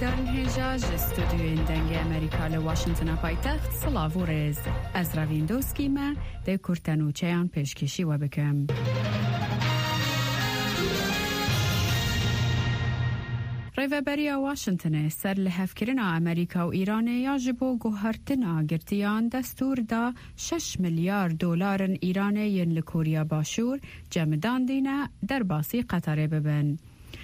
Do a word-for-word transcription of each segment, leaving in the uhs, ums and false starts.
گهدارن هجاج استودیوی دنگ امریکا لواشنطن پایتخت سلاو و رز از روین دوسکی ما ده کرتنوچه آن پیشکشی و بکم. ریوبری واشنطن سر لحفکرنا امریکا و ایران یاجبو گوهرتنا گرتیان دستور دا شش میلیارد دلار ایران ین لکوریا باشور جمدان دینا در باسی قطره ببن.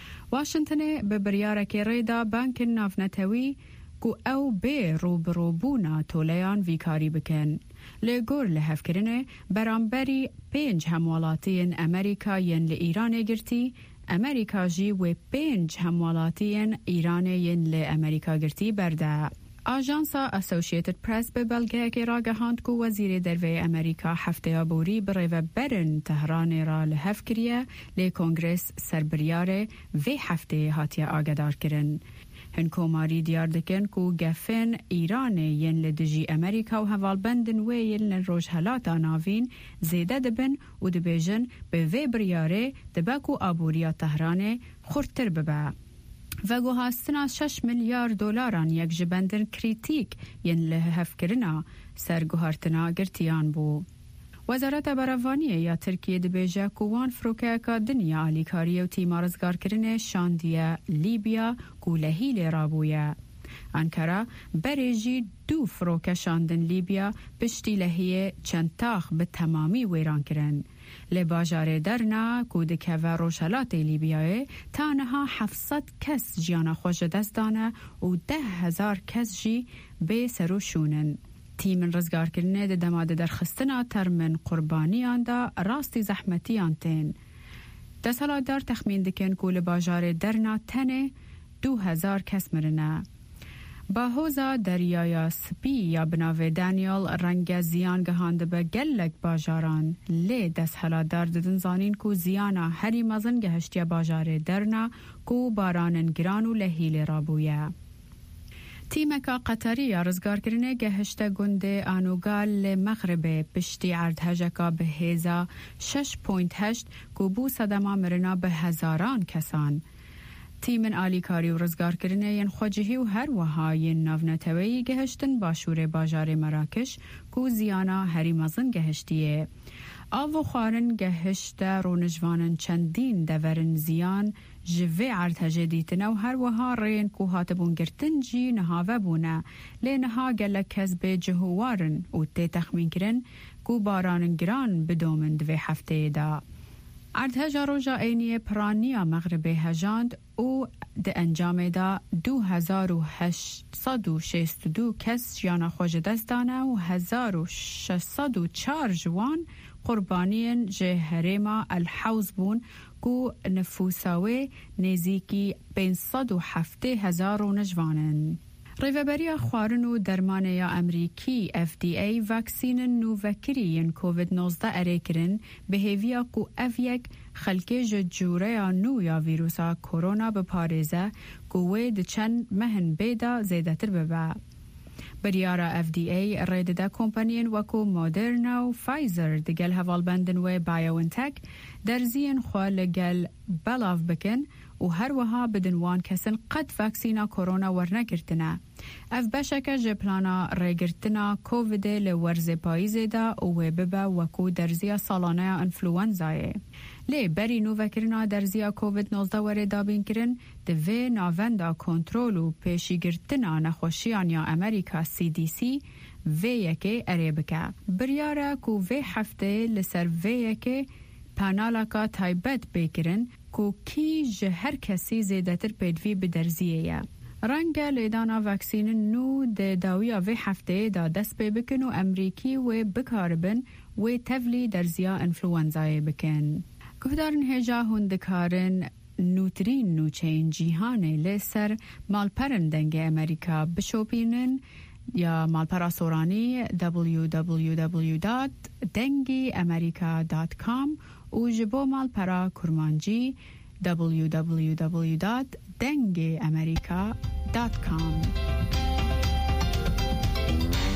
واشنطن به بریارک ریدا بانک نافنتوی گو او به روبروبونا تولیان ویکاری بکن. لگور لحفکرنه برانبری پنج هموالاتین امریکا ین لإیران گرتی امریکا جی و پنج هموالاتین ایران ین لامریکا گرتی برده. آژانسا اسوسییتد پرس به بلگه که را گهاند که وزیر دروی امریکا هفته آبوری برای برن تهران را لحف کریه لی کنگرس سربریاره و هفته هاتیه آگدار کرن. هنکوماری دیار دکن که گفن ایران ین لدجی امریکا و حوالبندن و ین لروج حالاتا ناوین زیده دبن و دبیجن به وی بریاره دبکو آبوریا تهران خورتر ببه. و گوهاستنا شش میلیارد دلاران یک جبندن کریتیک ین لحف کرنا سرگوهارتنا گرتیان بو. وزارت براوانی یا ترکیه دبیجه کوان فروکه که دنیا آلیکاری و تیمارزگار کرنه شاندیه لیبیا گولهی لرابویه. انکارا بریجی دو فروکه شاندن لیبیا پشتی لحیه چند تاخ به تمامی ویران کرن. لباجار درنا کودکه و روشلات لیبیای تانها هفتصد کس جیانا خوش دست دانه و ده هزار کس جی به سروشونن. تیم رزگار کرنه ده دماده در خستنا ترمن قربانیان دا راستی زحمتیان تین. ده سالا دار تخمین دکن که لباجار درنا تنه دو هزار کس مرنه. با حوزا دریای سپی یا بناوی دانیال رنگ زیان گهانده به گلک باجاران لی دست حالا دار ددن زانین کو زیانا هری مزن گهشتی باجار درنا کو بارانن گران و لحیل رابویه. تیمکا قطری رزگار کرنه گهشته گنده آنوگال لمغرب پشتی اردهجکا به هیزا شش پوینت هشت کو بو صدما مرنا به هزاران کسان. تیمن آلیکاری و رزگار کرنه ین خوجهی و هر وها ین ناونتوی گهشتن باشور باجار مراکش کو زیانا هری مزن گهشتیه. آو خوارن گهشته رونجوانن چندین دورن زیان جوه ارتجه دیتنه و هر وها رین کو هاتبون گرتن جی نهاوه بونه لی نها گلک کذب جهوارن و تی تخمین کرن کو بارانن گران بدومن دوی هفته دا. ارتجا روژا اینی پرانیا مغرب هجاند او ده انجام دا دو هزار و هشتصد و شصت و دو کس جانا خوش دست دانه و هزار و شصد و چار جوان قربانین جه هرما الحوز بون کو نفوساوی نزیکی پانصد و هفت هزار و نجوانن. ریوبری خوارن و درمان یا امریکی اف دی ای واکسین نووکری کووید نوزده اره کرن به هیویا کو اف یک خلکه جوره یا نو یا ویروسا کرونا بپارزه کوه ده چند مهن بیدا زیده تر ببه. بریارا اف دی ای رید ده کمپانین وکو مودرنا و فایزر دگل حوالبندن و بایوانتک در زین خواه لگل بلاف بکن و هر وها بدنوان کسن قد واکسینا کرونا ورنگرتنه. اف بشکه جپلانا ریگرتنا کووید لورز پاییزه دا و ببه وکو درزیا سالانه انفلوانزایه. لی بری نو وکرنا درزیا کووید نوزده وره دابین کرن دوی ناوندا کنترول و پیشیگرتنا نخوشیان یا امریکا سی دی سی وی یکی عربکه. بریاره کو وی هفته لسر وی یکی پانالاکا تایبت بکرن کو کی جه هر کسی زیدتر پیدوی بدرزیه. رنگ لیدانا واکسین نو ده داویا وی هفته دا دست پی بکن و امریکی و بکاربن و تفلی درزیا انفلوانزای بکن. گهدارن هجا هندکارن نوترین نوچین جیهانه لسر مالپرن دنگ امریکا بشوپینن یا مالپرا سورانی دبلیو دبلیو دبلیو دات دنگی امریکا دات کام و جبو مالپرا کرمانجی دبلیو دبلیو دبلیو دات دنگی امریکا دات کام.